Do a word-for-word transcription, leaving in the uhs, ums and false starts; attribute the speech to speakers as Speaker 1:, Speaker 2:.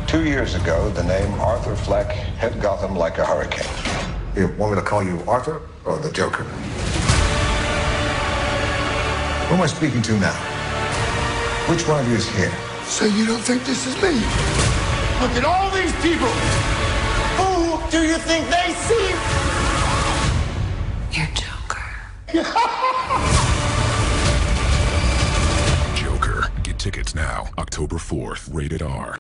Speaker 1: Two years ago, the name Arthur Fleck hit Gotham like a hurricane.
Speaker 2: You want me to call you Arthur or the Joker? Who am I speaking to now? Which one of you is here?
Speaker 3: So you don't think this is me? Look at all these people! Who do you think they see?
Speaker 4: You're Joker.
Speaker 5: Joker. Get tickets now. October fourth. Rated R.